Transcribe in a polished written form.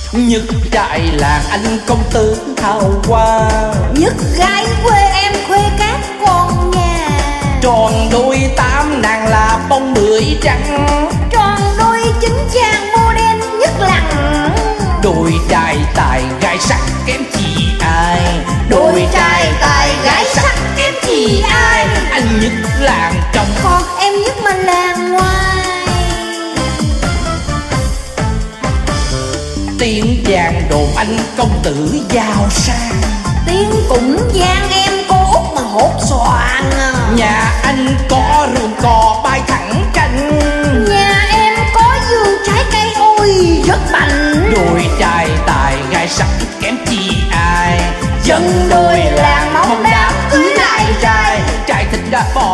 Nhất trai làng anh công tử hào quang, nhất gái quê em khuê các con nhà. tròn đôi tám nàng là bông bưởi trắng, tròn đôi chín chàng model nhất lặng. đôi trai tài gái sắc kém chi ai, đôi trai tài gái sắc kém chi ai. Anh nhất làng trong, còn em nhất mà làng ngoài. tiếng vàng đồn anh công tử giàu sang, tiếng cũng vang em cô út mà hốt xoàn. nhà anh có ruộng cò bay thẳng canh, nhà em có vườn trái cây ôi rất bành. đôi trai tài gái sắc kém chi ai, dân đôi làng mong đám cưới lại trai. trai thích đã bỏ